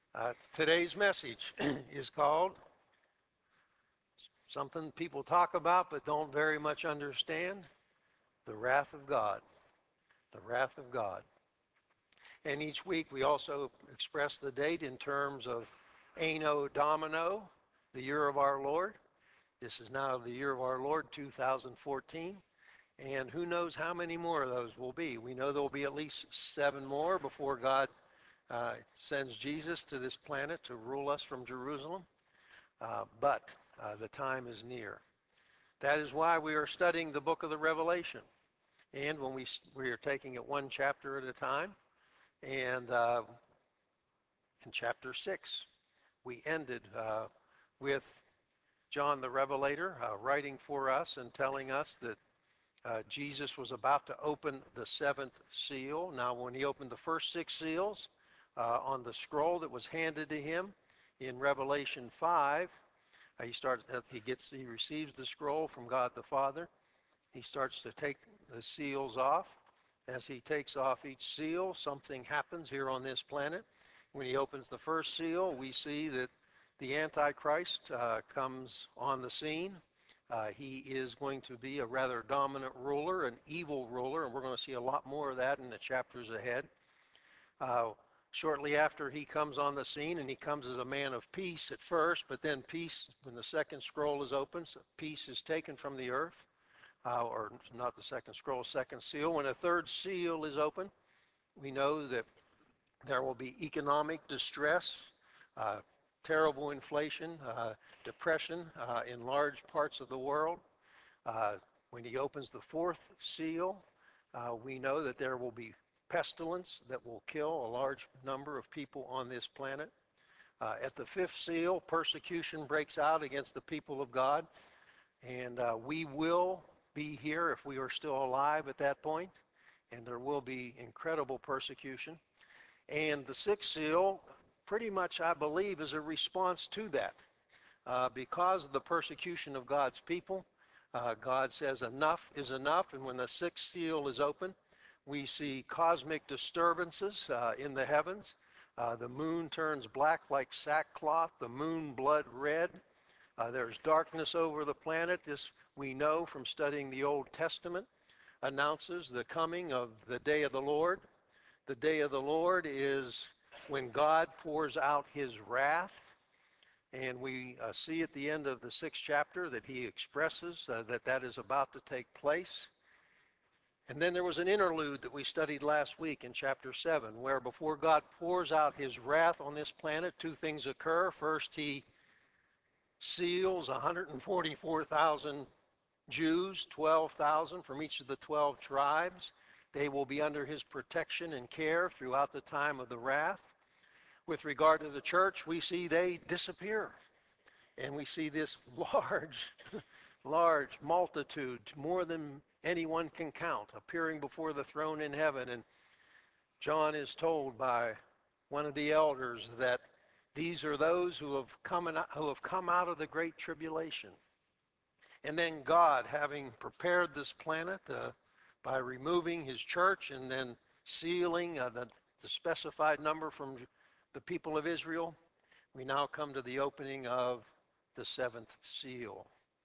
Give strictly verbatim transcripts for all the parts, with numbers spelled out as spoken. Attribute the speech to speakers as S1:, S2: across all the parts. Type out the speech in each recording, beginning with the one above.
S1: Uh, today's message is called something people talk about but don't very much understand, the wrath of God. The wrath of God. And each week we also express the date in terms of Anno Domino, the year of our Lord. This is now the year of our Lord, two thousand fourteen. And who knows how many more of those will be. We know there will be at least seven more before God uh, sends Jesus to this planet to rule us from Jerusalem. Uh, but uh, the time is near. That is why we are studying the book of the Revelation. And when we, we are taking it one chapter at a time. And uh, in chapter six, we ended uh, with John the Revelator uh, writing for us and telling us that uh, Jesus was about to open the seventh seal. Now, when he opened the first six seals uh, on the scroll that was handed to him in Revelation five, uh, he starts. Uh, he gets. He receives the scroll from God the Father. He starts to take the seals off. As he takes off each seal, something happens here on this planet. When he opens the first seal, we see that the Antichrist uh, comes on the scene. Uh, he is going to be a rather dominant ruler, an evil ruler, and we're going to see a lot more of that in the chapters ahead. Uh, shortly after he comes on the scene, and he comes as a man of peace at first, but then peace, when the second scroll is opened, so peace is taken from the earth, uh, or not the second scroll, second seal. When a third seal is opened, we know that there will be economic distress, uh, terrible inflation, uh, depression uh, in large parts of the world. Uh, when he opens the fourth seal, uh, we know that there will be pestilence that will kill a large number of people on this planet. Uh, at the fifth seal, persecution breaks out against the people of God, and uh, we will be here if we are still alive at that point, and there will be incredible persecution. And the sixth seal, pretty much, I believe, is a response to that. Uh, because of the persecution of God's people, uh, God says enough is enough. And when the sixth seal is open, we see cosmic disturbances uh, in the heavens. Uh, the moon turns black like sackcloth, the moon blood red. Uh, there's darkness over the planet. This we know from studying the Old Testament, announces the coming of the day of the Lord. The day of the Lord is when God pours out his wrath. And we uh, see at the end of the sixth chapter that he expresses uh, that that is about to take place. And then there was an interlude that we studied last week in chapter seven, where before God pours out his wrath on this planet, two things occur. First, he seals one hundred forty-four thousand Jews, twelve thousand from each of the twelve tribes. They will be under his protection and care throughout the time of the wrath. With regard to the church, we see they disappear. And we see this large, large multitude, more than anyone can count, appearing before the throne in heaven. And John is told by one of the elders that these are those who have come, in, who have come out of the great tribulation. And then God, having prepared this planet uh, by removing his church and then sealing uh, the, the specified number from the people of Israel, we now come to the opening of the seventh seal.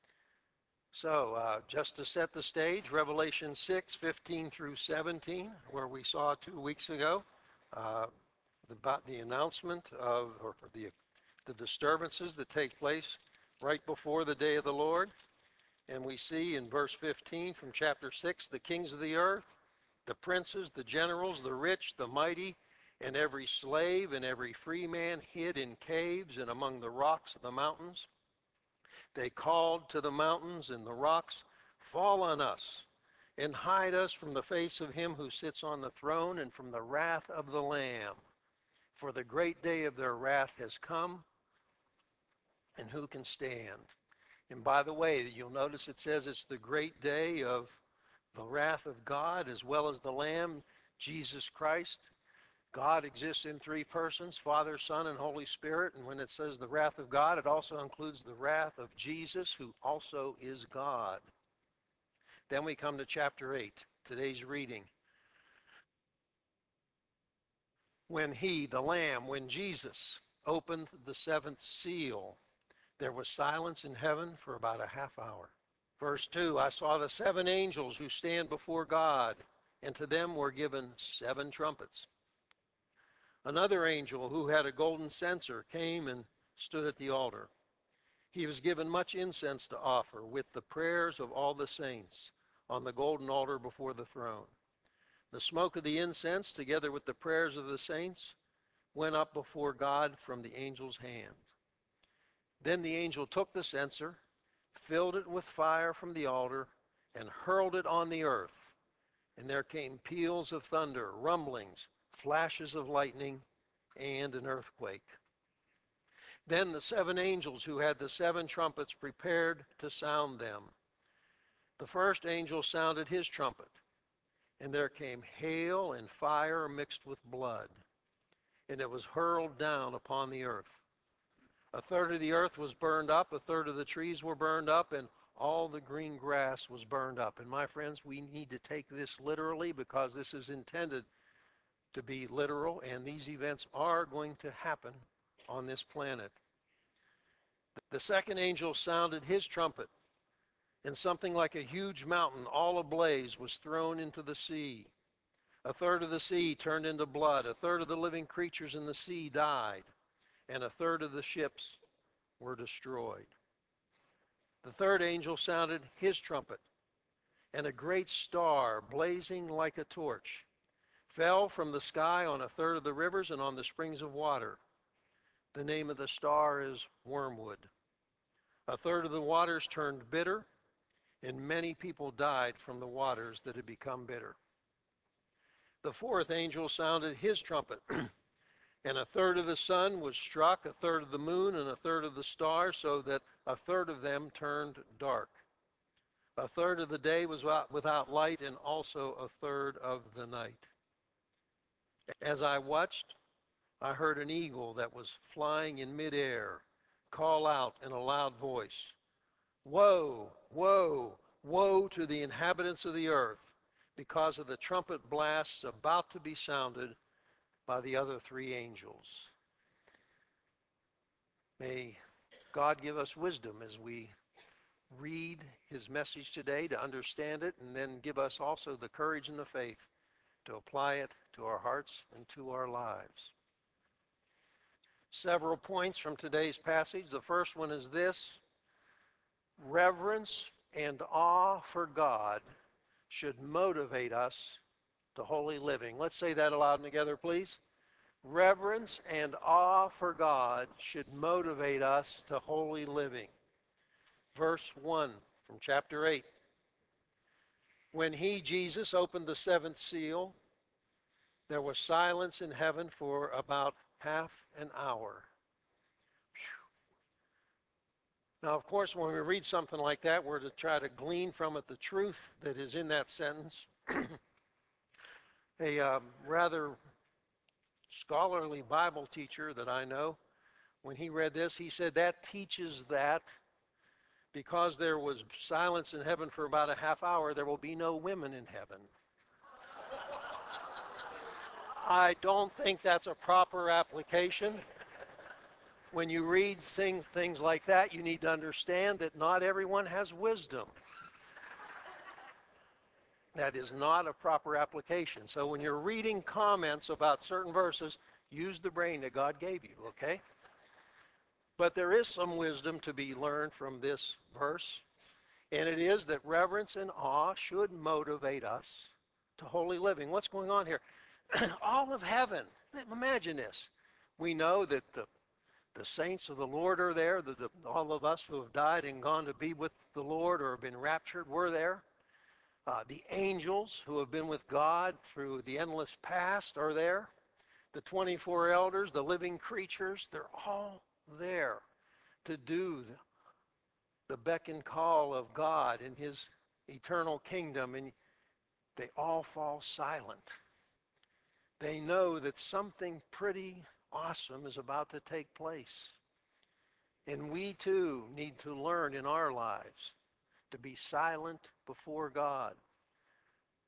S1: So uh, just to set the stage, Revelation six, fifteen through seventeen, where we saw two weeks ago uh, about the announcement of, or the, the disturbances that take place right before the day of the Lord. And we see in verse fifteen from chapter six, the kings of the earth, the princes, the generals, the rich, the mighty, and every slave and every free man hid in caves and among the rocks of the mountains. They called to the mountains and the rocks, fall on us and hide us from the face of him who sits on the throne and from the wrath of the Lamb. For the great day of their wrath has come, and who can stand? And by the way, you'll notice it says it's the great day of the wrath of God as well as the Lamb, Jesus Christ. God exists in three persons, Father, Son, and Holy Spirit. And when it says the wrath of God, it also includes the wrath of Jesus, who also is God. Then we come to chapter eight, today's reading. When he, the Lamb, when Jesus, opened the seventh seal, there was silence in heaven for about a half hour. Verse two, I saw the seven angels who stand before God, and to them were given seven trumpets. Another angel who had a golden censer came and stood at the altar. He was given much incense to offer with the prayers of all the saints on the golden altar before the throne. The smoke of the incense, together with the prayers of the saints, went up before God from the angel's hand. Then the angel took the censer, filled it with fire from the altar, and hurled it on the earth. And there came peals of thunder, rumblings, flashes of lightning, and an earthquake. Then the seven angels who had the seven trumpets prepared to sound them. The first angel sounded his trumpet, and there came hail and fire mixed with blood, and it was hurled down upon the earth. A third of the earth was burned up, a third of the trees were burned up, and all the green grass was burned up. And my friends, we need to take this literally because this is intended to be literal, and these events are going to happen on this planet. The second angel sounded his trumpet, and something like a huge mountain, all ablaze, was thrown into the sea. A third of the sea turned into blood, a third of the living creatures in the sea died, and a third of the ships were destroyed. The third angel sounded his trumpet, and a great star, blazing like a torch, fell from the sky on a third of the rivers and on the springs of water. The name of the star is Wormwood. A third of the waters turned bitter, and many people died from the waters that had become bitter. The fourth angel sounded his trumpet, and a third of the sun was struck, a third of the moon, and a third of the stars, so that a third of them turned dark. A third of the day was without light, and also a third of the night. As I watched, I heard an eagle that was flying in midair call out in a loud voice, "Woe, woe, woe to the inhabitants of the earth, because of the trumpet blasts about to be sounded by the other three angels." May God give us wisdom as we read his message today to understand it, and then give us also the courage and the faith to apply it to our hearts and to our lives. Several points from today's passage. The first one is this: reverence and awe for God should motivate us to holy living. Let's say that aloud together, please. Reverence and awe for God should motivate us to holy living. Verse one from chapter eight. When he, Jesus, opened the seventh seal, there was silence in heaven for about half an hour. Now, of course, when we read something like that, we're to try to glean from it the truth that is in that sentence. A um, rather scholarly Bible teacher that I know, when he read this, he said that teaches that because there was silence in heaven for about a half hour, there will be no women in heaven. I don't think that's a proper application. When you read things, things like that, you need to understand that not everyone has wisdom. That is not a proper application. So when you're reading comments about certain verses, use the brain that God gave you, okay? But there is some wisdom to be learned from this verse, and it is that reverence and awe should motivate us to holy living. What's going on here? All of heaven, imagine this. We know that the The saints of the Lord are there. The, the, all of us who have died and gone to be with the Lord or have been raptured, we're there. Uh, the angels who have been with God through the endless past are there. The twenty-four elders, the living creatures, they're all there to do the, the beck and call of God in his eternal kingdom, and they all fall silent. They know that something pretty awesome is about to take place. And we too need to learn in our lives to be silent before God.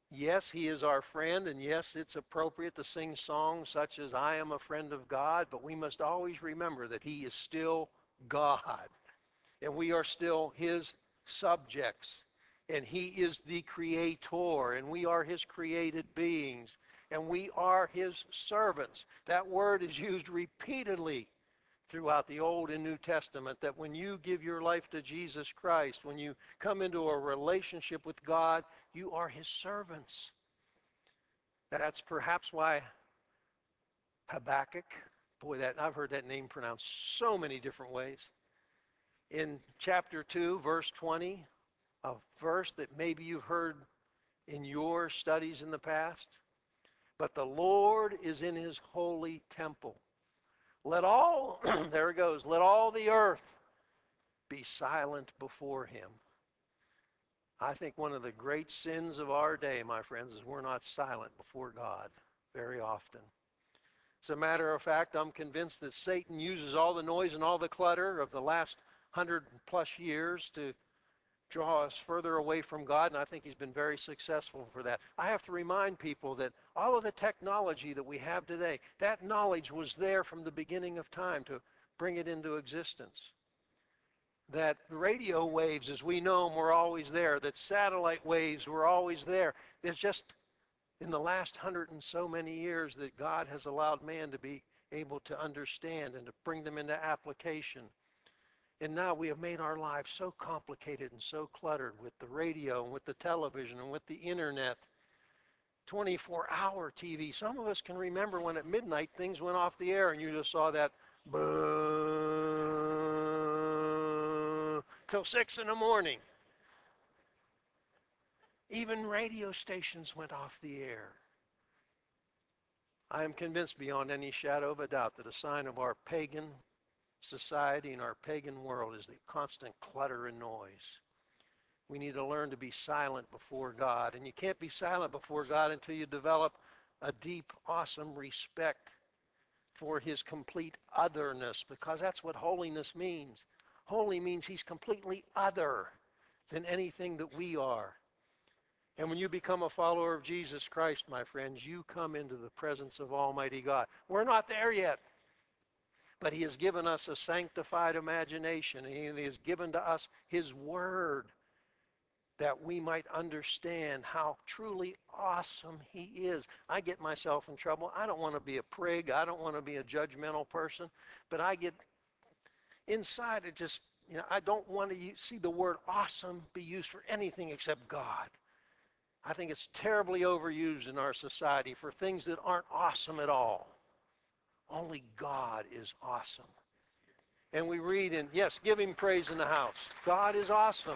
S1: Yes, he is our friend, and yes, it's appropriate to sing songs such as I Am a Friend of God, but we must always remember that he is still God, and we are still his subjects, and he is the creator, and we are his created beings, and we are his servants. That word is used repeatedly throughout the Old and New Testament, that when you give your life to Jesus Christ, when you come into a relationship with God, you are his servants. That's perhaps why Habakkuk, boy, that I've heard that name pronounced so many different ways. In chapter two, verse twenty, a verse that maybe you've heard in your studies in the past, but the Lord is in his holy temple. Let all, there it goes, let all the earth be silent before him. I think one of the great sins of our day, my friends, is we're not silent before God very often. As a matter of fact, I'm convinced that Satan uses all the noise and all the clutter of the last hundred plus years to draw us further away from God, and I think he's been very successful for that. I have to remind people that all of the technology that we have today, that knowledge was there from the beginning of time to bring it into existence. That radio waves, as we know them, were always there. That satellite waves were always there. It's just in the last hundred and so many years that God has allowed man to be able to understand and to bring them into application. And now we have made our lives so complicated and so cluttered with the radio and with the television and with the internet. twenty-four hour T V. Some of us can remember when at midnight things went off the air and you just saw that boo till six in the morning. Even radio stations went off the air. I am convinced beyond any shadow of a doubt that a sign of our pagan society and our pagan world is the constant clutter and noise. We need to learn to be silent before God. And you can't be silent before God until you develop a deep, awesome respect for his complete otherness, because that's what holiness means. Holy means he's completely other than anything that we are. And when you become a follower of Jesus Christ, my friends, you come into the presence of Almighty God. We're not there yet. But he has given us a sanctified imagination, and he has given to us his word that we might understand how truly awesome he is. I get myself in trouble. I don't want to be a prig. I don't want to be a judgmental person. But I get inside, it just, you know, I don't want to see the word awesome be used for anything except God. I think it's terribly overused in our society for things that aren't awesome at all. Only God is awesome. And we read in, yes, give him praise in the house. God is awesome.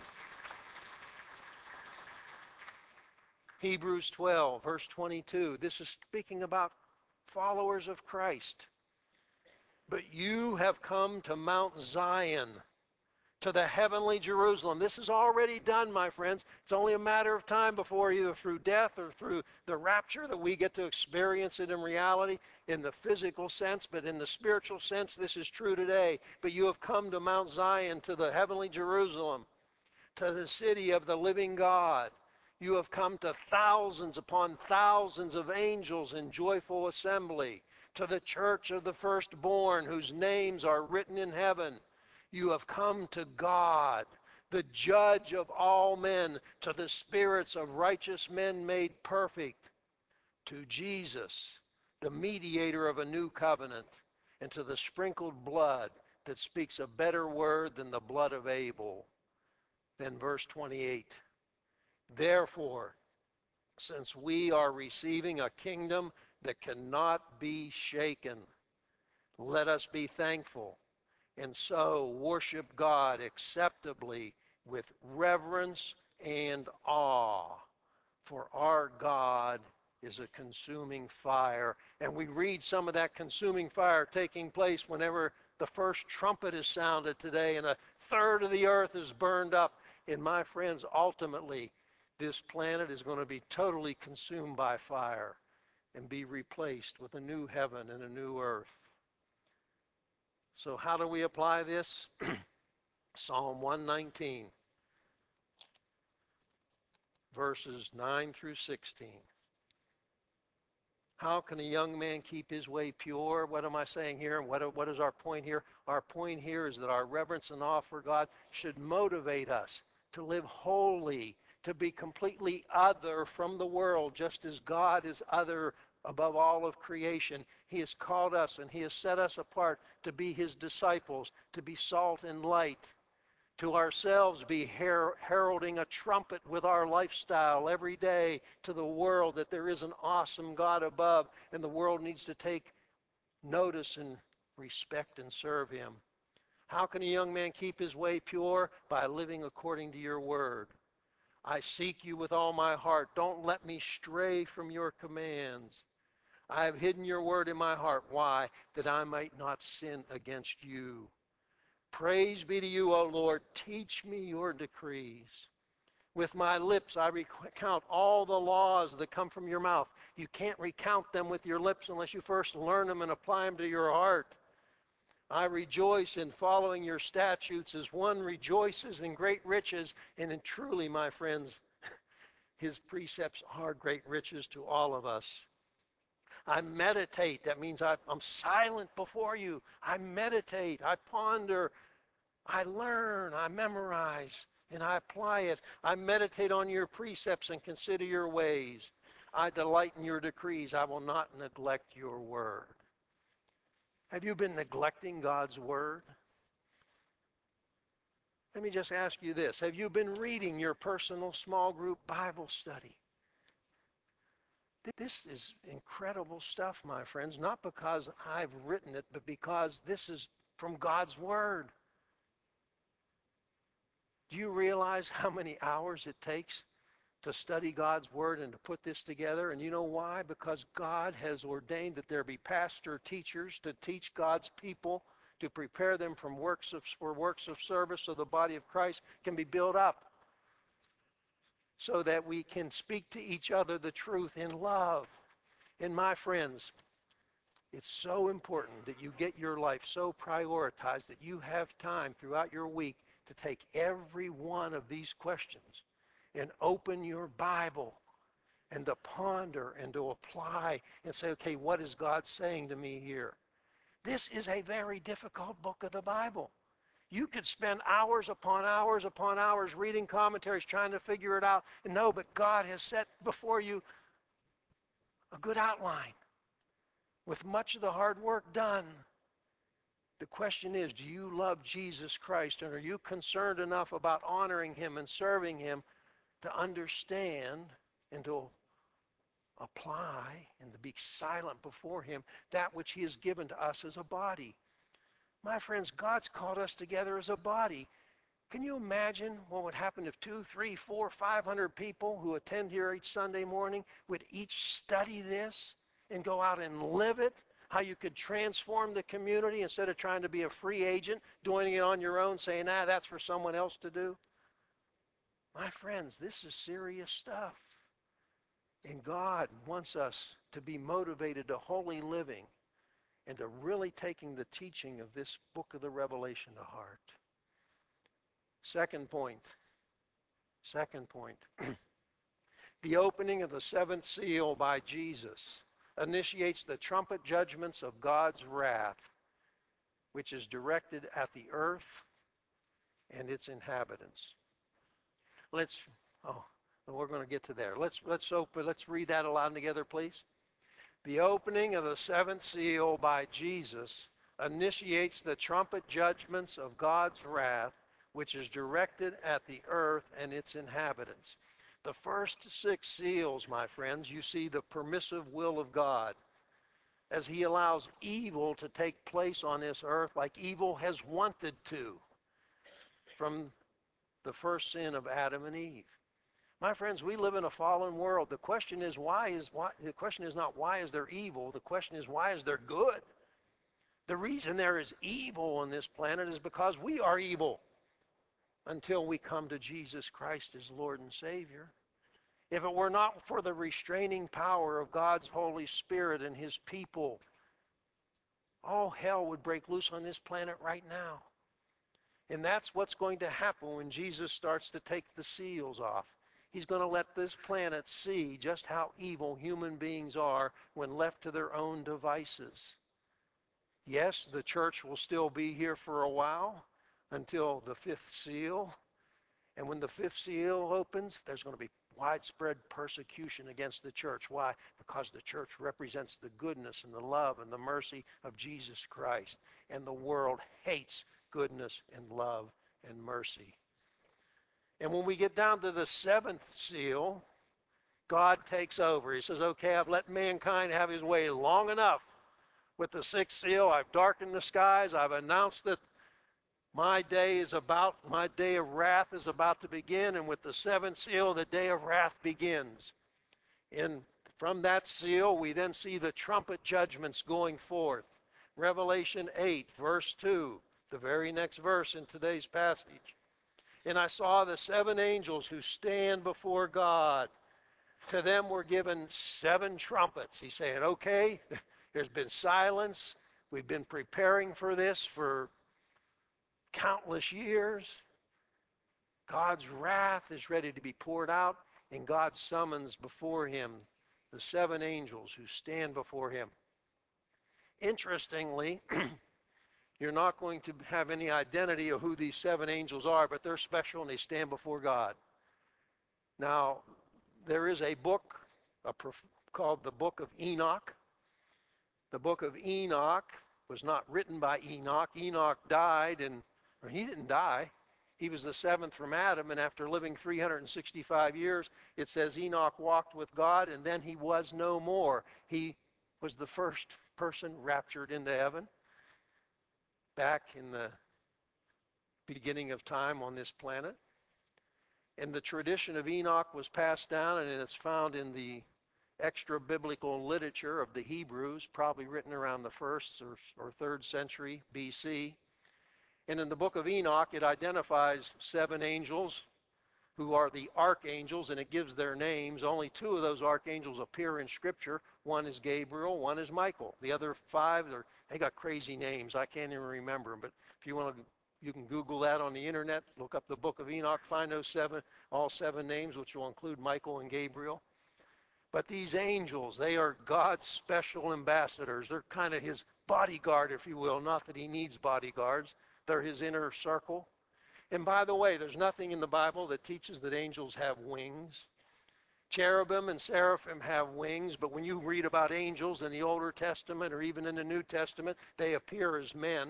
S1: Hebrews twelve, verse twenty-two. This is speaking about followers of Christ. But you have come to Mount Zion, to the heavenly Jerusalem. This is already done, my friends. It's only a matter of time before, either through death or through the rapture, that we get to experience it in reality in the physical sense. But in the spiritual sense, this is true today. But you have come to Mount Zion, to the heavenly Jerusalem, to the city of the living God. You have come to thousands upon thousands of angels in joyful assembly, to the church of the firstborn, whose names are written in heaven. You have come to God, the judge of all men, to the spirits of righteous men made perfect, to Jesus, the mediator of a new covenant, and to the sprinkled blood that speaks a better word than the blood of Abel. Then verse twenty-eight, therefore, since we are receiving a kingdom that cannot be shaken, let us be thankful, and so worship God acceptably with reverence and awe. For our God is a consuming fire. And we read some of that consuming fire taking place whenever the first trumpet is sounded today and a third of the earth is burned up. And my friends, ultimately, this planet is going to be totally consumed by fire and be replaced with a new heaven and a new earth. So how do we apply this? Psalm one nineteen. verses nine through sixteen. How can a young man keep his way pure? What am I saying here? What, what is our point here? Our point here is that our reverence and awe for God should motivate us to live holy, to be completely other from the world, just as God is other above all of creation. He has called us and He has set us apart to be His disciples, to be salt and light, to ourselves be her- heralding a trumpet with our lifestyle every day to the world that there is an awesome God above, and the world needs to take notice and respect and serve Him. How can a young man keep his way pure? By living according to your word. I seek you with all my heart. Don't let me stray from your commands. I have hidden your word in my heart. Why? That I might not sin against you. Praise be to you, O Lord. Teach me your decrees. With my lips I recount all the laws that come from your mouth. You can't recount them with your lips unless you first learn them and apply them to your heart. I rejoice in following your statutes as one rejoices in great riches. And in truly, my friends, His precepts are great riches to all of us. I meditate. That means I, I'm silent before you. I meditate. I ponder. I learn. I memorize. And I apply it. I meditate on your precepts and consider your ways. I delight in your decrees. I will not neglect your word. Have you been neglecting God's word? Let me just ask you this. Have you been reading your personal small group Bible study? This is incredible stuff, my friends, not because I've written it, but because this is from God's Word. Do you realize how many hours it takes to study God's Word and to put this together? And you know why? Because God has ordained that there be pastor teachers to teach God's people, to prepare them from works of, for works of service so the body of Christ can be built up, so that we can speak to each other the truth in love. And my friends, it's so important that you get your life so prioritized that you have time throughout your week to take every one of these questions and open your Bible and to ponder and to apply and say, okay, what is God saying to me here? This is a very difficult book of the Bible. You could spend hours upon hours upon hours reading commentaries trying to figure it out. And no, but God has set before you a good outline with much of the hard work done. The question is, do you love Jesus Christ, and are you concerned enough about honoring Him and serving Him to understand and to apply and to be silent before Him that which He has given to us as a body? My friends, God's called us together as a body. Can you imagine what would happen if two, three, four, five hundred people who attend here each Sunday morning would each study this and go out and live it? How you could transform the community instead of trying to be a free agent, doing it on your own, saying, ah, that's for someone else to do. My friends, this is serious stuff. And God wants us to be motivated to holy living and to really taking the teaching of this book of the Revelation to heart. Second point. Second point. The opening of the seventh seal by Jesus initiates the trumpet judgments of God's wrath, which is directed at the earth and its inhabitants. Let's, oh, we're going to get to there. Let's, let's open, let's read that aloud together, please. The opening of the seventh seal by Jesus initiates the trumpet judgments of God's wrath, which is directed at the earth and its inhabitants. The first six seals, my friends, you see the permissive will of God as He allows evil to take place on this earth like evil has wanted to from the first sin of Adam and Eve. My friends, we live in a fallen world. The question is why is why the question is not why is there evil, the question is why is there good? The reason there is evil on this planet is because we are evil until we come to Jesus Christ as Lord and Savior. If it were not for the restraining power of God's Holy Spirit and His people, all hell would break loose on this planet right now. And that's what's going to happen when Jesus starts to take the seals off. He's going to let this planet see just how evil human beings are when left to their own devices. Yes, the church will still be here for a while until the fifth seal. And when the fifth seal opens, there's going to be widespread persecution against the church. Why? Because the church represents the goodness and the love and the mercy of Jesus Christ. And the world hates goodness and love and mercy. And when we get down to the seventh seal, God takes over. He says, okay, I've let mankind have his way long enough. With the sixth seal, I've darkened the skies. I've announced that my day is about, my day of wrath is about to begin. And with the seventh seal, the day of wrath begins. And from that seal, we then see the trumpet judgments going forth. Revelation eight, verse two, the very next verse in today's passage. And I saw the seven angels who stand before God. To them were given seven trumpets. He's saying, okay, there's been silence. We've been preparing for this for countless years. God's wrath is ready to be poured out, and God summons before him the seven angels who stand before him. Interestingly, you're not going to have any identity of who these seven angels are, but they're special and they stand before God. Now, there is a book a prof- called the Book of Enoch. The Book of Enoch was not written by Enoch. Enoch died, and or he didn't die. He was the seventh from Adam, and after living three hundred sixty-five years, it says Enoch walked with God, and then he was no more. He was the first person raptured into heaven back in the beginning of time on this planet. And the tradition of Enoch was passed down, and it's found in the extra-biblical literature of the Hebrews, probably written around the first or, or third century B C. And in the book of Enoch, it identifies seven angels who are the archangels, and it gives their names. Only two of those archangels appear in Scripture. One is Gabriel, one is Michael. The other five, they're, they got crazy names. I can't even remember them. But if you want to, you can Google that on the internet. Look up the book of Enoch, find those seven, all seven names, which will include Michael and Gabriel. But these angels, they are God's special ambassadors. They're kind of his bodyguard, if you will. Not that he needs bodyguards. They're his inner circle. And by the way, there's nothing in the Bible that teaches that angels have wings. Cherubim and seraphim have wings, but when you read about angels in the Older Testament or even in the New Testament, they appear as men.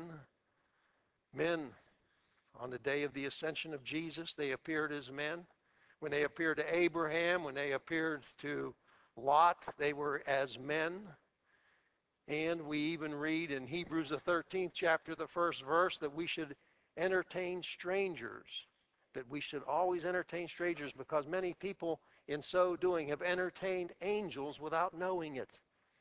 S1: Men, on the day of the ascension of Jesus, they appeared as men. When they appeared to Abraham, when they appeared to Lot, they were as men. And we even read in Hebrews the thirteenth chapter, the first verse, that we should entertain strangers, that we should always entertain strangers, because many people in so doing have entertained angels without knowing it.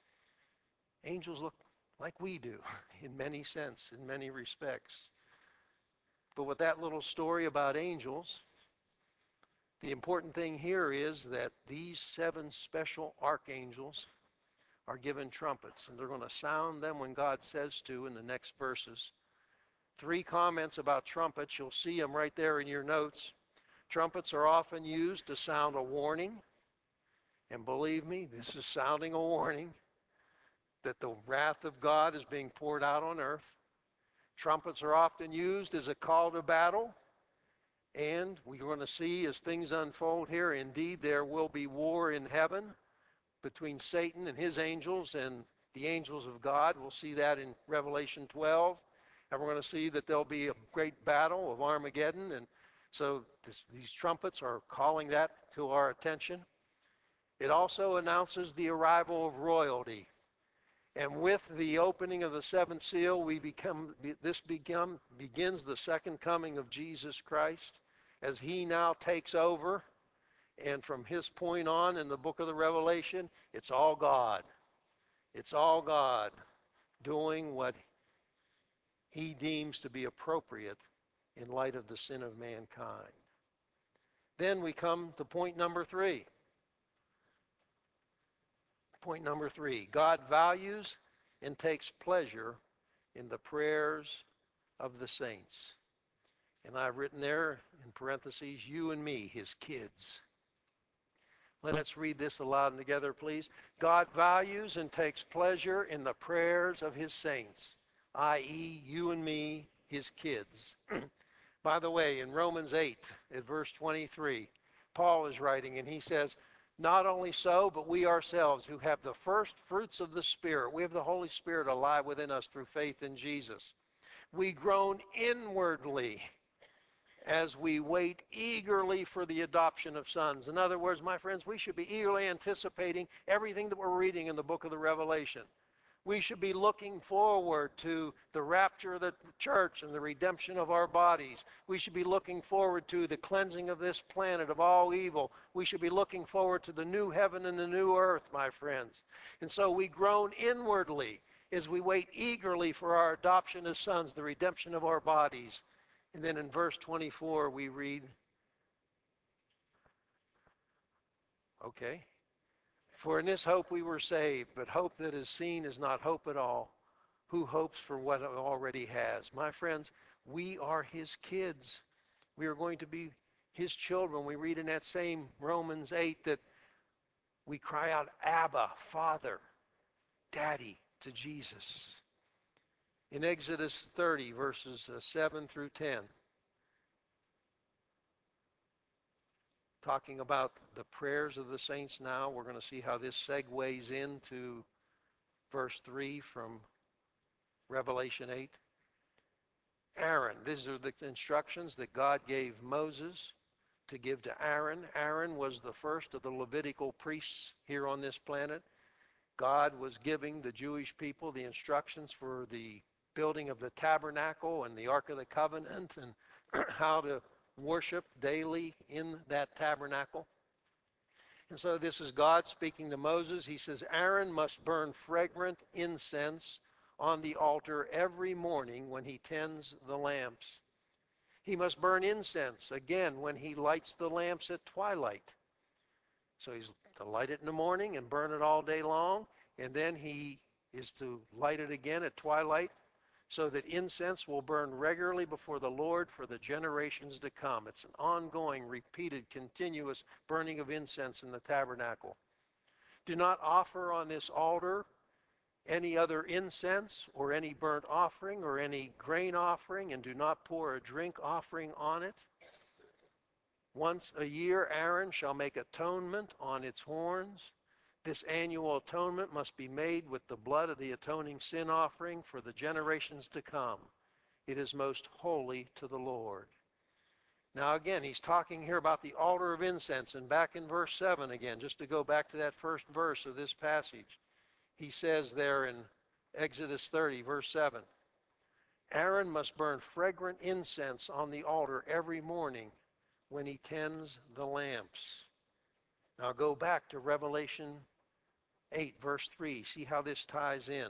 S1: Angels look like we do in many sense, in many respects. But with that little story about angels, the important thing here is that these seven special archangels are given trumpets, and they're going to sound them when God says to in the next verses. Three comments about trumpets. You'll see them right there in your notes. Trumpets are often used to sound a warning. And believe me, this is sounding a warning that the wrath of God is being poured out on earth. Trumpets are often used as a call to battle. And we're going to see as things unfold here, indeed there will be war in heaven between Satan and his angels and the angels of God. We'll see that in Revelation twelve. And we're going to see that there'll be a great battle of Armageddon. And so this, these trumpets are calling that to our attention. It also announces the arrival of royalty. And with the opening of the seventh seal, we become this become, begins the second coming of Jesus Christ as he now takes over. And from his point on in the book of the Revelation, it's all God. It's all God doing what he deems to be appropriate in light of the sin of mankind. Then we come to point number three. Point number three, God values and takes pleasure in the prayers of the saints. And I've written there in parentheses, you and me, his kids. Let's read this aloud and together, please. God values and takes pleasure in the prayers of his saints, that is, you and me, his kids. By the way, in Romans eight, at verse twenty-three, Paul is writing, and he says, not only so, but we ourselves who have the first fruits of the Spirit, we have the Holy Spirit alive within us through faith in Jesus. We groan inwardly as we wait eagerly for the adoption of sons. In other words, my friends, we should be eagerly anticipating everything that we're reading in the book of the Revelation. We should be looking forward to the rapture of the church and the redemption of our bodies. We should be looking forward to the cleansing of this planet of all evil. We should be looking forward to the new heaven and the new earth, my friends. And so we groan inwardly as we wait eagerly for our adoption as sons, the redemption of our bodies. And then in verse twenty-four we read, okay, for in this hope we were saved, but hope that is seen is not hope at all. Who hopes for what it already has? My friends, we are his kids. We are going to be his children. We read in that same Romans eight that we cry out, Abba, Father, Daddy, to Jesus. In Exodus thirty, verses seven through ten, talking about the prayers of the saints now, we're going to see how this segues into verse three from Revelation eight. Aaron, these are the instructions that God gave Moses to give to Aaron. Aaron was the first of the Levitical priests here on this planet. God was giving the Jewish people the instructions for the building of the tabernacle and the Ark of the Covenant and how to worship daily in that tabernacle. And so this is God speaking to Moses. He says, Aaron must burn fragrant incense on the altar every morning when he tends the lamps. He must burn incense again when he lights the lamps at twilight. So he's to light it in the morning and burn it all day long, and then he is to light it again at twilight so that incense will burn regularly before the Lord for the generations to come. It's an ongoing, repeated, continuous burning of incense in the tabernacle. Do not offer on this altar any other incense or any burnt offering or any grain offering, and do not pour a drink offering on it. Once a year Aaron shall make atonement on its horns. This annual atonement must be made with the blood of the atoning sin offering for the generations to come. It is most holy to the Lord. Now again, he's talking here about the altar of incense, and back in verse seven again, just to go back to that first verse of this passage. He says there in Exodus thirty, verse seven, Aaron must burn fragrant incense on the altar every morning when he tends the lamps. Now go back to Revelation eight, verse three. See how this ties in.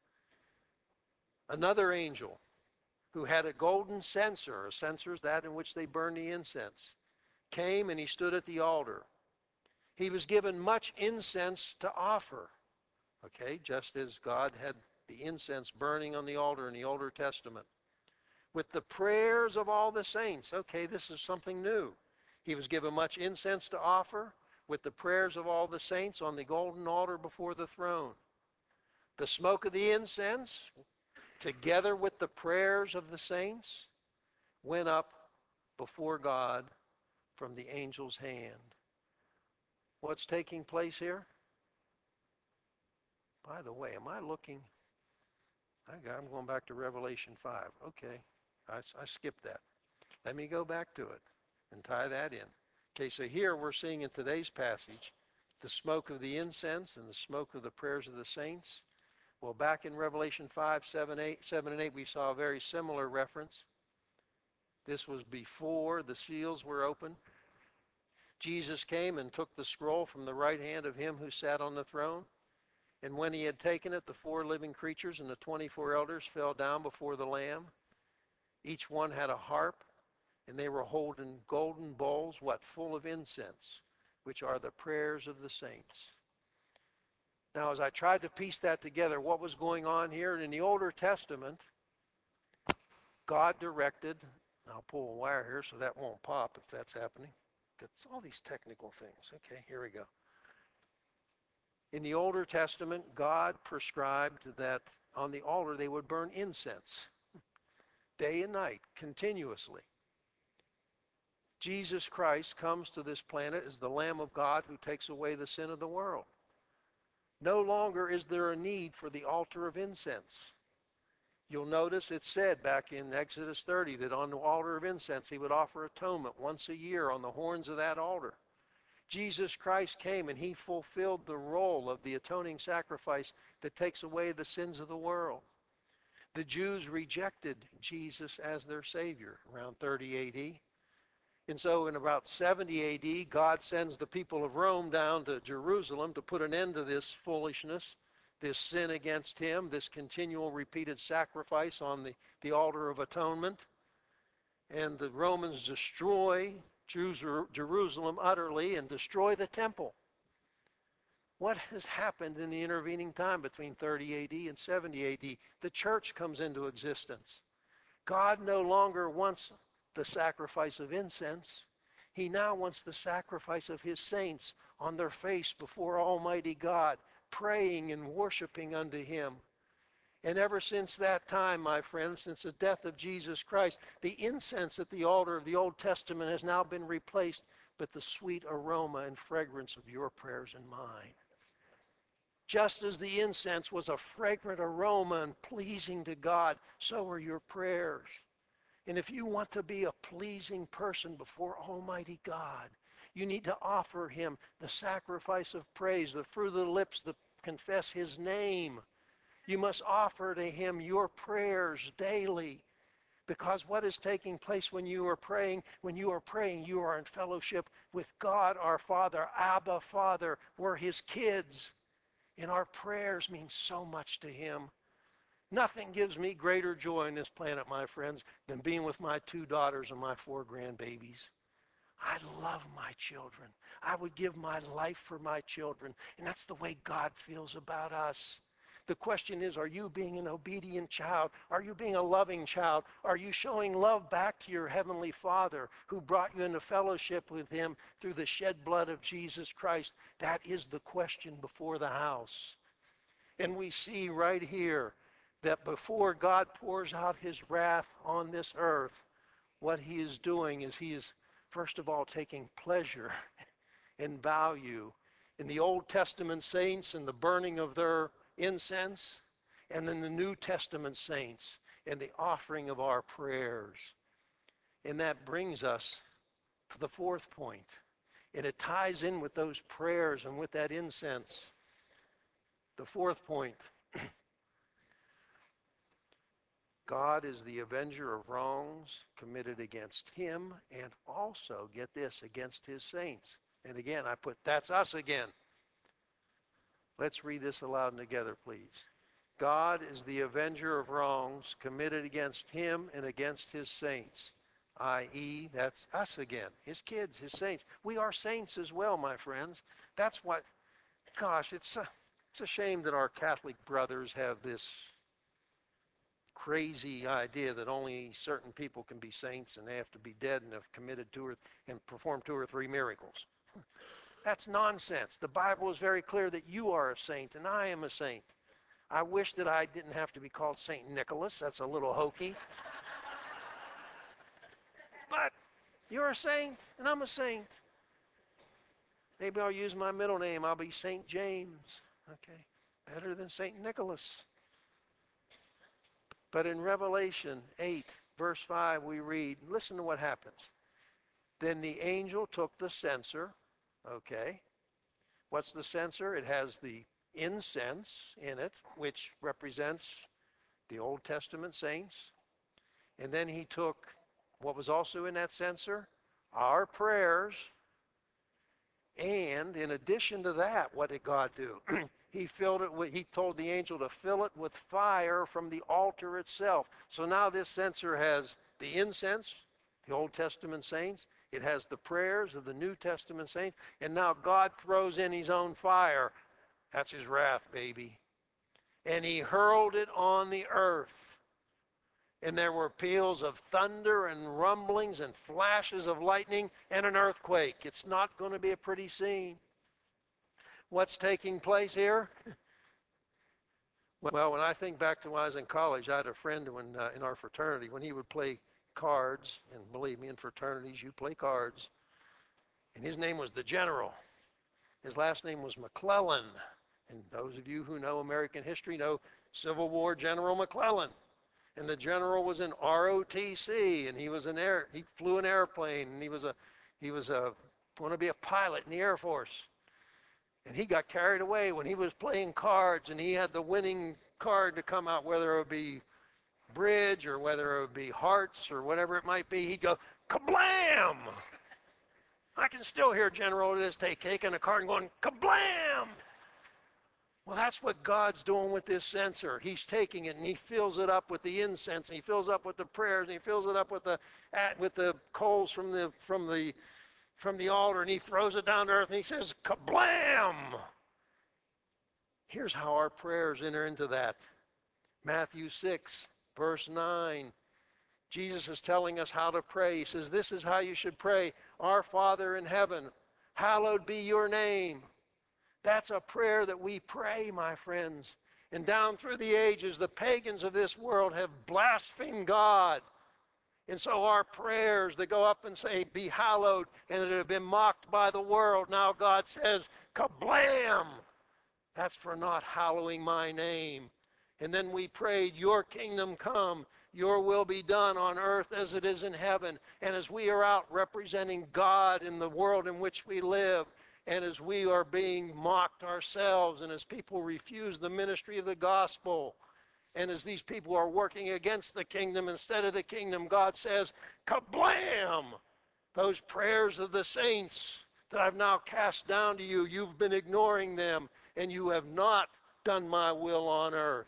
S1: Another angel who had a golden censer, a censer is that in which they burn the incense, came and he stood at the altar. He was given much incense to offer. Okay, just as God had the incense burning on the altar in the Old Testament. With the prayers of all the saints. Okay, this is something new. He was given much incense to offer with the prayers of all the saints on the golden altar before the throne. The smoke of the incense, together with the prayers of the saints, went up before God from the angel's hand. What's taking place here? By the way, am I looking? I'm going back to Revelation five. Okay, I, I skipped that. Let me go back to it and tie that in. Okay, so here we're seeing in today's passage the smoke of the incense and the smoke of the prayers of the saints. Well, back in Revelation five, seven, eight, seven and eight, we saw a very similar reference. This was before the seals were opened. Jesus came and took the scroll from the right hand of him who sat on the throne. And when he had taken it, the four living creatures and the twenty-four elders fell down before the Lamb. Each one had a harp, and they were holding golden bowls, what? Full of incense, which are the prayers of the saints. Now, as I tried to piece that together, what was going on here? In the Older Testament, God directed, I'll pull a wire here so that won't pop if that's happening. It's all these technical things. Okay, here we go. In the Older Testament, God prescribed that on the altar they would burn incense day and night, continuously. Jesus Christ comes to this planet as the Lamb of God who takes away the sin of the world. No longer is there a need for the altar of incense. You'll notice it said back in Exodus thirty that on the altar of incense he would offer atonement once a year on the horns of that altar. Jesus Christ came and he fulfilled the role of the atoning sacrifice that takes away the sins of the world. The Jews rejected Jesus as their Savior around thirty A D. And so in about seventy A D, God sends the people of Rome down to Jerusalem to put an end to this foolishness, this sin against him, this continual repeated sacrifice on the, the altar of atonement. And the Romans destroy Jerusalem utterly and destroy the temple. What has happened in the intervening time between thirty A D and seventy A D? The church comes into existence. God no longer wants the sacrifice of incense. He now wants the sacrifice of his saints on their face before Almighty God, praying and worshiping unto him. And ever since that time, my friends, since the death of Jesus Christ, the incense at the altar of the Old Testament has now been replaced with the sweet aroma and fragrance of your prayers and mine. Just as the incense was a fragrant aroma and pleasing to God, so are your prayers. And if you want to be a pleasing person before Almighty God, you need to offer him the sacrifice of praise, the fruit of the lips that confess his name. You must offer to him your prayers daily, because what is taking place when you are praying? When you are praying, you are in fellowship with God our Father, Abba Father. We're his kids, and our prayers mean so much to him. Nothing gives me greater joy on this planet, my friends, than being with my two daughters and my four grandbabies. I love my children. I would give my life for my children, and that's the way God feels about us. The question is, are you being an obedient child? Are you being a loving child? Are you showing love back to your Heavenly Father who brought you into fellowship with him through the shed blood of Jesus Christ? That is the question before the house. And we see right here that before God pours out his wrath on this earth, what he is doing is he is, first of all, taking pleasure and value in the Old Testament saints and the burning of their incense, and then the New Testament saints and the offering of our prayers. And that brings us to the fourth point. And it ties in with those prayers and with that incense. The fourth point. God is the avenger of wrongs committed against him and also, get this, against his saints. And again, I put, that's us again. Let's read this aloud and together, please. God is the avenger of wrongs committed against him and against his saints, that is, that's us again, his kids, his saints. We are saints as well, my friends. That's what, gosh, it's a, it's a shame that our Catholic brothers have this crazy idea that only certain people can be saints and they have to be dead and have committed two or and performed two or three miracles. That's nonsense. The Bible is very clear that you are a saint and I am a saint. I wish that I didn't have to be called Saint Nicholas. That's a little hokey. But you're a saint and I'm a saint. Maybe I'll use my middle name. I'll be Saint James. Okay, better than Saint Nicholas. But in Revelation eight, verse five, we read, listen to what happens. Then the angel took the censer. Okay. What's the censer? It has the incense in it, which represents the Old Testament saints. And then he took what was also in that censer, our prayers. And in addition to that, what did God do? He filled it with, he told the angel to fill it with fire from the altar itself. So now this censer has the incense, the Old Testament saints. It has the prayers of the New Testament saints. And now God throws in his own fire. That's his wrath, baby. And he hurled it on the earth. And there were peals of thunder and rumblings and flashes of lightning and an earthquake. It's not going to be a pretty scene. what's taking place here? Well, when I think back to when I was in college, I had a friend when, uh, in our fraternity, when he would play cards, and believe me, in fraternities, you play cards, and his name was the General. His last name was McClellan. And those of you who know American history know Civil War General McClellan. And the general was in R O T C, and he was an air, he flew an airplane, and he was a, he was a, going to be a pilot in the Air Force. And he got carried away when he was playing cards, and he had the winning card to come out, whether it would be bridge or whether it would be hearts or whatever it might be. He'd go, kablam! I can still hear General to this day taking a card and going, kablam! Well, that's what God's doing with this censer. He's taking it and he fills it up with the incense, and he fills it up with the prayers, and he fills it up with the with the coals from the from the from the altar, and he throws it down to earth, and he says, kablam! Here's how our prayers enter into that. Matthew six, verse nine. Jesus is telling us how to pray. He says, this is how you should pray. Our Father in heaven, hallowed be your name. That's a prayer that we pray, my friends. And down through the ages, the pagans of this world have blasphemed God. And so our prayers that go up and say, be hallowed, and that have been mocked by the world, now God says, kablam! That's for not hallowing my name. And then we prayed, your kingdom come, your will be done on earth as it is in heaven. And as we are out representing God in the world in which we live, and as we are being mocked ourselves, and as people refuse the ministry of the gospel, and as these people are working against the kingdom instead of the kingdom, God says, kablam! Those prayers of the saints that I've now cast down to you, you've been ignoring them, and you have not done my will on earth.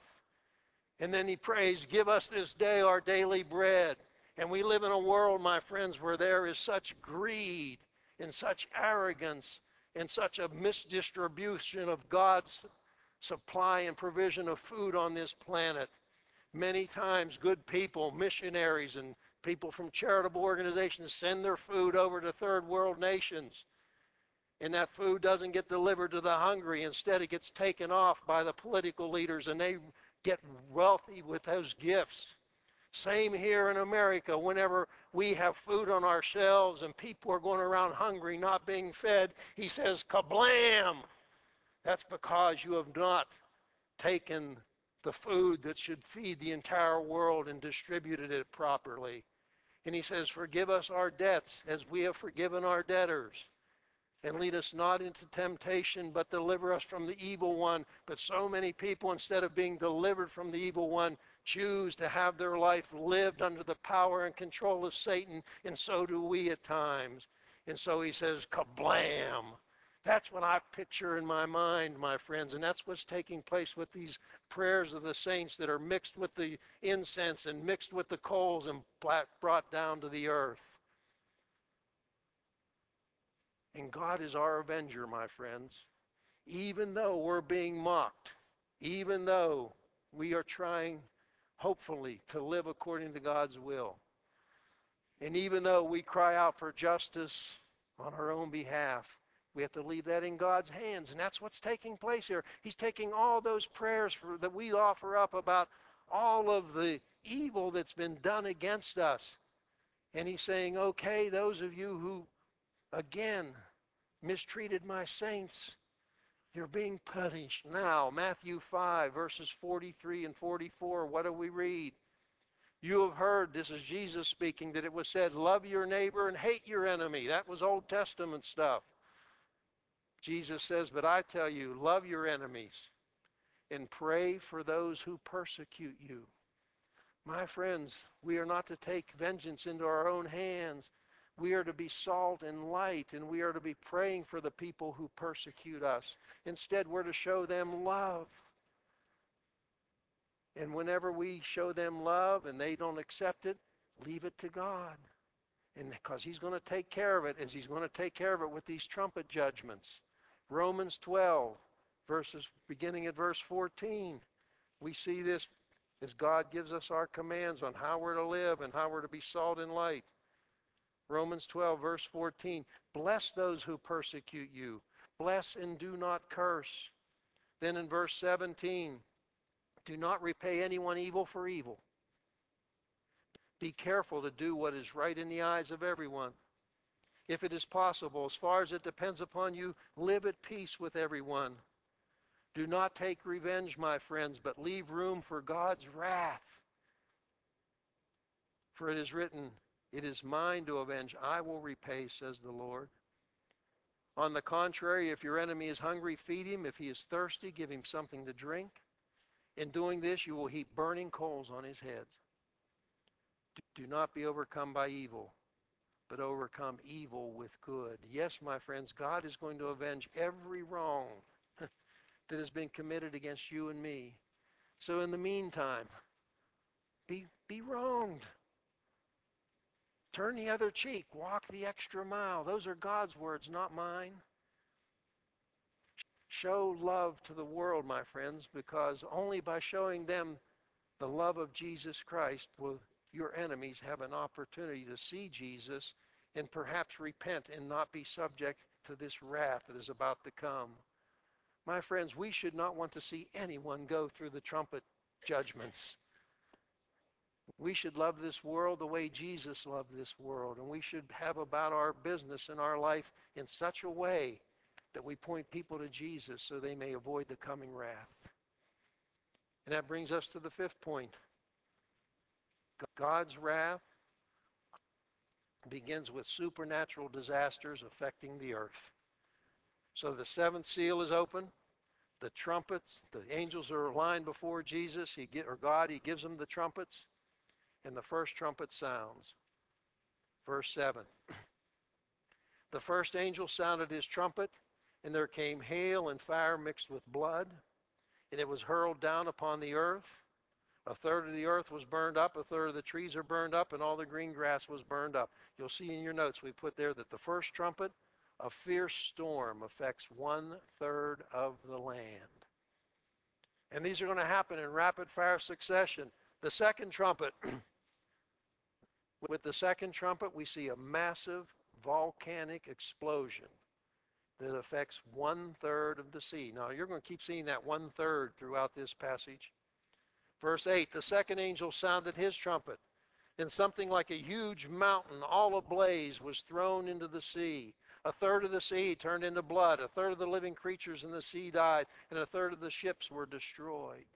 S1: And then he prays, give us this day our daily bread. And we live in a world, my friends, where there is such greed and such arrogance and such a misdistribution of God's supply and provision of food on this planet. Many times good people, missionaries, and people from charitable organizations send their food over to third world nations. And that food doesn't get delivered to the hungry. Instead, it gets taken off by the political leaders, and they get wealthy with those gifts. Same here in America. Whenever we have food on our shelves and people are going around hungry, not being fed, he says, kablam! That's because you have not taken the food that should feed the entire world and distributed it properly. And he says, forgive us our debts as we have forgiven our debtors. And lead us not into temptation, but deliver us from the evil one. But so many people, instead of being delivered from the evil one, choose to have their life lived under the power and control of Satan, and so do we at times. And so he says, kablam! That's what I picture in my mind, my friends, and that's what's taking place with these prayers of the saints that are mixed with the incense and mixed with the coals and brought down to the earth. And God is our avenger, my friends. Even though we're being mocked, even though we are trying, hopefully, to live according to God's will, and even though we cry out for justice on our own behalf, we have to leave that in God's hands. And that's what's taking place here. He's taking all those prayers for, that we offer up about all of the evil that's been done against us. And he's saying, okay, those of you who, again, mistreated my saints, you're being punished now. Matthew five, verses forty-three and forty-four, what do we read? You have heard, this is Jesus speaking, that it was said, love your neighbor and hate your enemy. That was Old Testament stuff. Jesus says, but I tell you, love your enemies and pray for those who persecute you. My friends, we are not to take vengeance into our own hands. We are to be salt and light, and we are to be praying for the people who persecute us. Instead, we're to show them love. And whenever we show them love and they don't accept it, leave it to God. And because he's going to take care of it, as he's going to take care of it with these trumpet judgments. Romans twelve, verses beginning at verse fourteen. We see this as God gives us our commands on how we're to live and how we're to be salt and light. Romans twelve, verse fourteen. Bless those who persecute you. Bless and do not curse. Then in verse seventeen, do not repay anyone evil for evil. Be careful to do what is right in the eyes of everyone. If it is possible, as far as it depends upon you, live at peace with everyone. Do not take revenge, my friends, but leave room for God's wrath. For it is written, it is mine to avenge. I will repay, says the Lord. On the contrary, if your enemy is hungry, feed him. If he is thirsty, give him something to drink. In doing this, you will heap burning coals on his head. Do not be overcome by evil, but overcome evil with good. Yes, my friends, God is going to avenge every wrong that has been committed against you and me. So in the meantime, be, be wronged. Turn the other cheek. Walk the extra mile. Those are God's words, not mine. Show love to the world, my friends, because only by showing them the love of Jesus Christ will your enemies have an opportunity to see Jesus and perhaps repent and not be subject to this wrath that is about to come. My friends, we should not want to see anyone go through the trumpet judgments. We should love this world the way Jesus loved this world, and we should have about our business and our life in such a way that we point people to Jesus so they may avoid the coming wrath. And that brings us to the fifth point. God's wrath begins with supernatural disasters affecting the earth. So the seventh seal is open. The trumpets, the angels are aligned before Jesus, he get, or God, he gives them the trumpets, and the first trumpet sounds. Verse seven. The first angel sounded his trumpet, and there came hail and fire mixed with blood, and it was hurled down upon the earth. A third of the earth was burned up, a third of the trees are burned up, and all the green grass was burned up. You'll see in your notes we put there that the first trumpet, a fierce storm, affects one third of the land. And these are going to happen in rapid fire succession. The second trumpet, with the second trumpet, we see a massive volcanic explosion that affects one third of the sea. Now, you're going to keep seeing that one third throughout this passage. Verse eight, the second angel sounded his trumpet, and something like a huge mountain, all ablaze, was thrown into the sea. A third of the sea turned into blood. A third of the living creatures in the sea died, and a third of the ships were destroyed.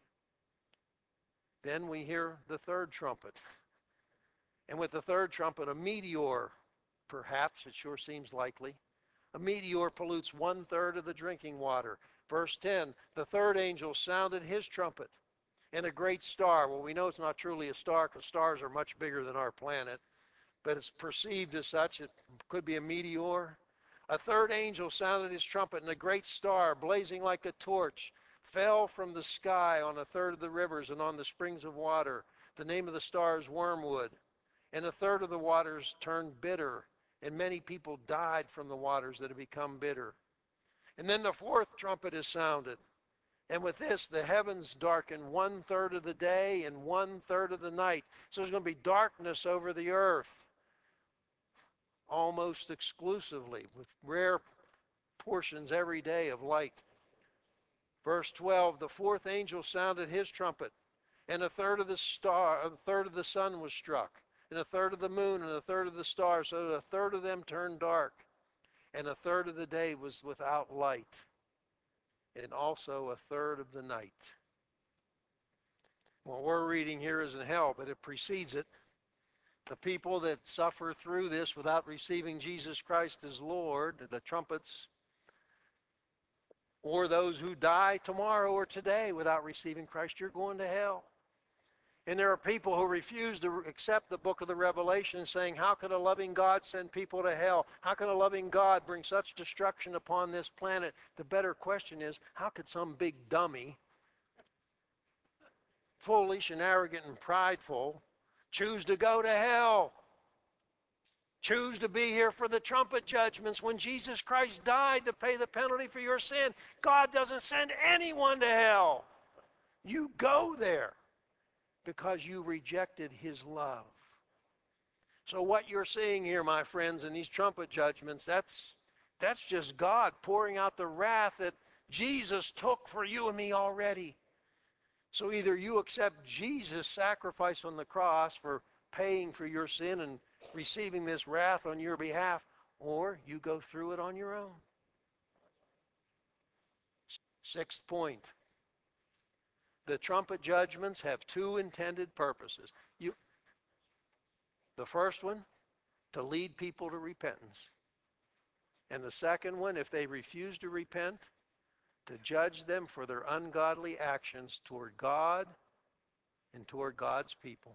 S1: Then we hear the third trumpet. And with the third trumpet, a meteor, perhaps, it sure seems likely, a meteor pollutes one third of the drinking water. Verse ten, the third angel sounded his trumpet, and a great star. Well, we know it's not truly a star because stars are much bigger than our planet, but it's perceived as such. It could be a meteor. A third angel sounded his trumpet, and a great star, blazing like a torch, fell from the sky on a third of the rivers and on the springs of water. The name of the star is Wormwood. And a third of the waters turned bitter, and many people died from the waters that have become bitter. And then the fourth trumpet is sounded. And with this, the heavens darken one third of the day and one third of the night. So there's going to be darkness over the earth, almost exclusively, with rare portions every day of light. Verse twelve, the fourth angel sounded his trumpet, and a third of the star, a third of the sun was struck, and a third of the moon, and a third of the stars, so that a third of them turned dark, and a third of the day was without light, and also a third of the night. What we're reading here is in hell, but it precedes it. The people that suffer through this without receiving Jesus Christ as Lord, the trumpets, or those who die tomorrow or today without receiving Christ, you're going to hell. And there are people who refuse to accept the book of the Revelation, saying, how can a loving God send people to hell? How can a loving God bring such destruction upon this planet? The better question is, how could some big dummy, foolish and arrogant and prideful, choose to go to hell? Choose to be here for the trumpet judgments when Jesus Christ died to pay the penalty for your sin. God doesn't send anyone to hell. You go there because you rejected his love. So what you're seeing here, my friends, in these trumpet judgments, that's That's just God pouring out the wrath that Jesus took for you and me already. So either you accept Jesus' sacrifice on the cross for paying for your sin and receiving this wrath on your behalf, or you go through it on your own. Sixth point. The trumpet judgments have two intended purposes. You, the first one, to lead people to repentance. And the second one, if they refuse to repent, to judge them for their ungodly actions toward God and toward God's people.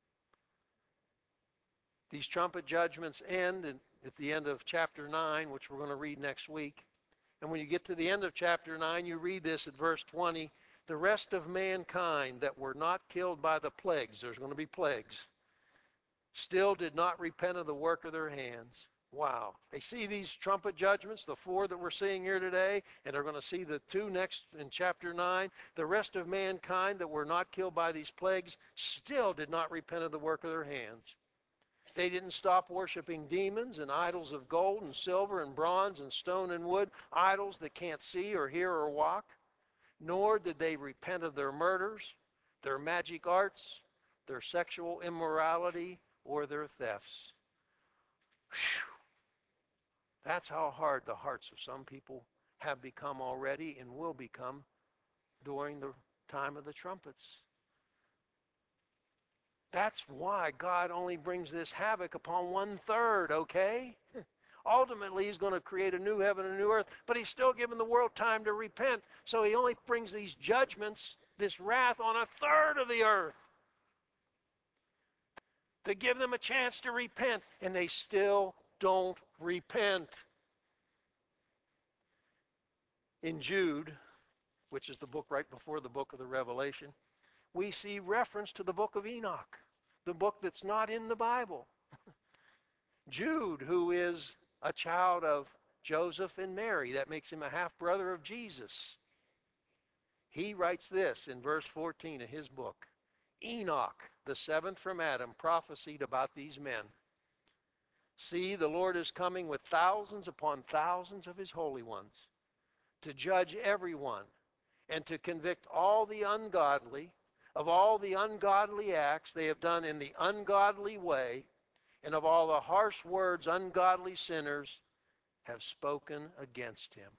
S1: These trumpet judgments end in, at the end of chapter nine, which we're going to read next week. And when you get to the end of chapter nine, you read this at verse twenty. The rest of mankind that were not killed by the plagues, there's going to be plagues, still did not repent of the work of their hands. Wow. They see these trumpet judgments, the four that we're seeing here today, and they're going to see the two next in chapter nine. The rest of mankind that were not killed by these plagues still did not repent of the work of their hands. They didn't stop worshiping demons and idols of gold and silver and bronze and stone and wood, idols that can't see or hear or walk. Nor did they repent of their murders, their magic arts, their sexual immorality, or their thefts. Whew. That's how hard the hearts of some people have become already and will become during the time of the trumpets. That's why God only brings this havoc upon one third, okay? Ultimately, he's going to create a new heaven and a new earth, but he's still giving the world time to repent. So he only brings these judgments, this wrath on a third of the earth to give them a chance to repent, and they still don't repent. In Jude, which is the book right before the book of the Revelation, we see reference to the book of Enoch, the book that's not in the Bible. Jude, who is a child of Joseph and Mary, that makes him a half-brother of Jesus. He writes this in verse fourteen of his book. Enoch, the seventh from Adam, prophesied about these men. See, the Lord is coming with thousands upon thousands of his holy ones, to judge everyone and to convict all the ungodly of all the ungodly acts they have done in the ungodly way, and of all the harsh words ungodly sinners have spoken against him.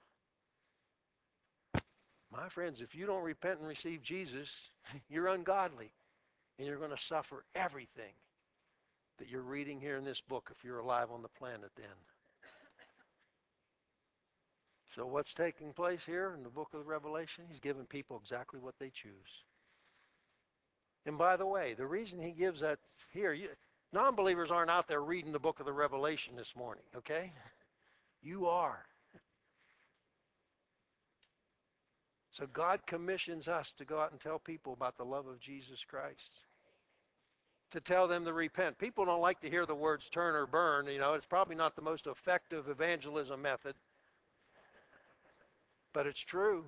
S1: My friends, if you don't repent and receive Jesus, you're ungodly, and you're going to suffer everything that you're reading here in this book if you're alive on the planet then. So what's taking place here in the book of Revelation? He's giving people exactly what they choose. And by the way, the reason he gives that here, you, non-believers aren't out there reading the book of the Revelation this morning, okay? You are. So God commissions us to go out and tell people about the love of Jesus Christ, to tell them to repent. People don't like to hear the words turn or burn. You know, it's probably not the most effective evangelism method, but it's true.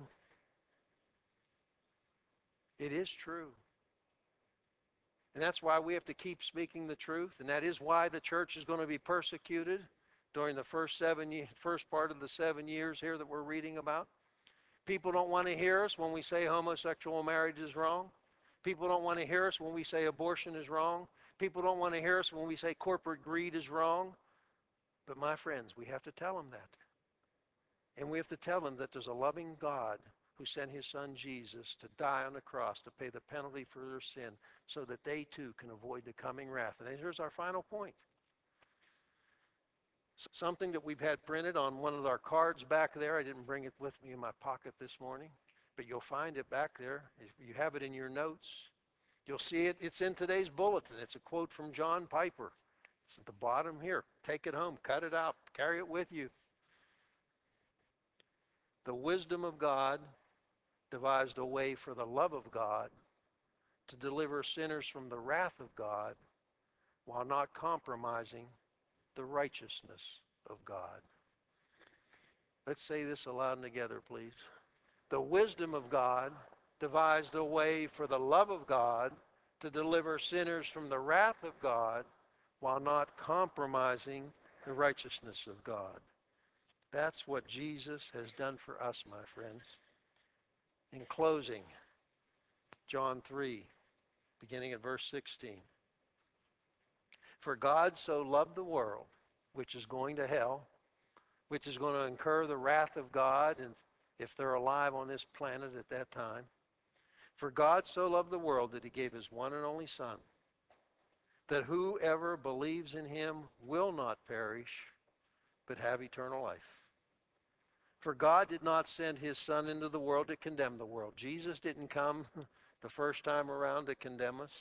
S1: It is true. And that's why we have to keep speaking the truth, and that is why the church is going to be persecuted during the first seven years, first part of the seven years here that we're reading about. People don't want to hear us when we say homosexual marriage is wrong. People don't want to hear us when we say abortion is wrong. People don't want to hear us when we say corporate greed is wrong. But my friends, we have to tell them that. And we have to tell them that there's a loving God who sent his son Jesus to die on the cross to pay the penalty for their sin so that they too can avoid the coming wrath. And here's our final point. Something that we've had printed on one of our cards back there. I didn't bring it with me in my pocket this morning, but you'll find it back there. If you have it in your notes, you'll see it. It's in today's bulletin. It's a quote from John Piper. It's at the bottom here. Take it home, cut it out, carry it with you. The wisdom of God devised a way for the love of God to deliver sinners from the wrath of God while not compromising the righteousness of God. Let's say this aloud and together, please. The wisdom of God devised a way for the love of God to deliver sinners from the wrath of God while not compromising the righteousness of God. That's what Jesus has done for us, my friends. In closing, John three, beginning at verse sixteen. For God so loved the world, which is going to hell, which is going to incur the wrath of God, and if they're alive on this planet at that time. For God so loved the world that he gave his one and only Son, that whoever believes in him will not perish, but have eternal life. For God did not send his Son into the world to condemn the world. Jesus didn't come the first time around to condemn us,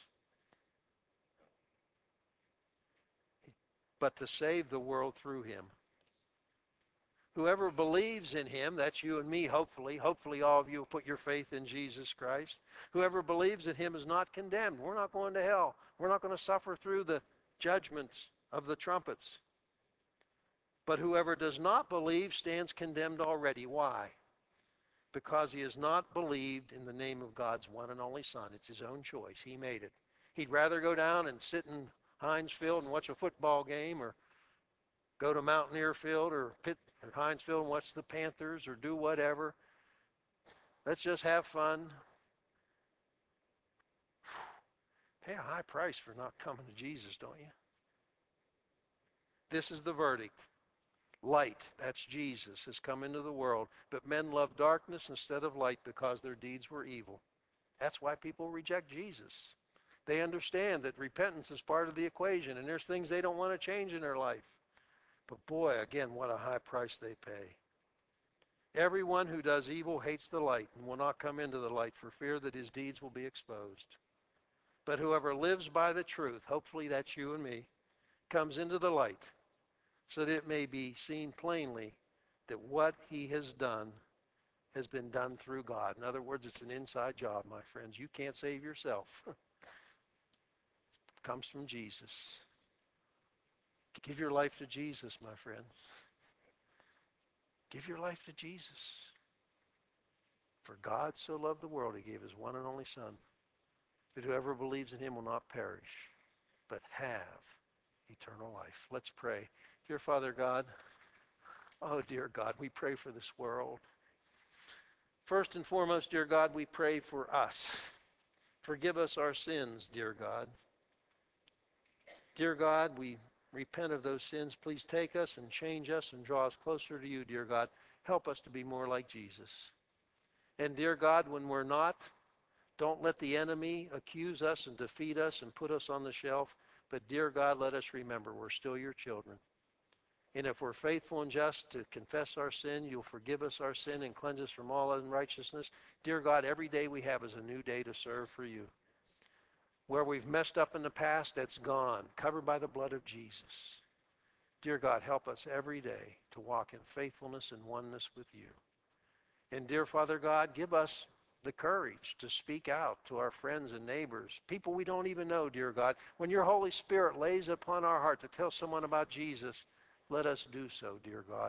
S1: but to save the world through him. Whoever believes in him, that's you and me, hopefully. Hopefully all of you will put your faith in Jesus Christ. Whoever believes in him is not condemned. We're not going to hell. We're not going to suffer through the judgments of the trumpets. But whoever does not believe stands condemned already. Why? Because he has not believed in the name of God's one and only Son. It's his own choice. He made it. He'd rather go down and sit in Heinz Field and watch a football game, or go to Mountaineer Field or Pitt or Heinz Field and watch the Panthers, or do whatever. Let's just have fun. Pay a high price for not coming to Jesus, don't you? This is the verdict. Light, that's Jesus, has come into the world, but men love darkness instead of light because their deeds were evil. That's why people reject Jesus. They understand that repentance is part of the equation, and there's things they don't want to change in their life. But boy, again, what a high price they pay. Everyone who does evil hates the light and will not come into the light for fear that his deeds will be exposed. But whoever lives by the truth, hopefully that's you and me, comes into the light so that it may be seen plainly that what he has done has been done through God. In other words, it's an inside job, my friends. You can't save yourself. It comes from Jesus. Give your life to Jesus, my friends. Give your life to Jesus. For God so loved the world, he gave his one and only Son, that whoever believes in him will not perish, but have eternal life. Let's pray. Dear Father God, oh dear God, we pray for this world. First and foremost, dear God, we pray for us. Forgive us our sins, dear God. Dear God, we repent of those sins. Please take us and change us and draw us closer to you, dear God. Help us to be more like Jesus. And dear God, when we're not, don't let the enemy accuse us and defeat us and put us on the shelf. But dear God, let us remember we're still your children. And if we're faithful and just to confess our sin, you'll forgive us our sin and cleanse us from all unrighteousness. Dear God, every day we have is a new day to serve for you. Where we've messed up in the past, that's gone, covered by the blood of Jesus. Dear God, help us every day to walk in faithfulness and oneness with you. And dear Father God, give us the courage to speak out to our friends and neighbors, people we don't even know, dear God. When your Holy Spirit lays upon our heart to tell someone about Jesus, let us do so, dear God.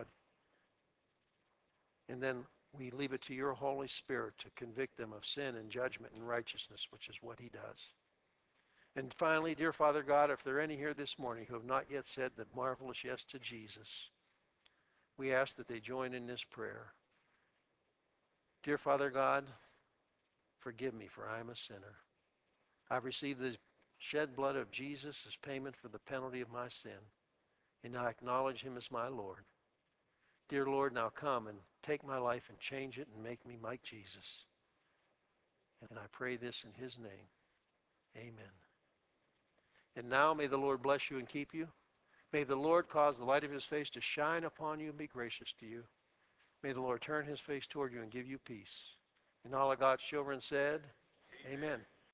S1: And then we leave it to your Holy Spirit to convict them of sin and judgment and righteousness, which is what he does. And finally, dear Father God, if there are any here this morning who have not yet said that marvelous yes to Jesus, we ask that they join in this prayer. Dear Father God, forgive me, for I am a sinner. I've received the shed blood of Jesus as payment for the penalty of my sin, and I acknowledge him as my Lord. Dear Lord, now come and take my life and change it and make me like Jesus. And I pray this in his name. Amen. And now may the Lord bless you and keep you. May the Lord cause the light of his face to shine upon you and be gracious to you. May the Lord turn his face toward you and give you peace. And all of God's children said, amen.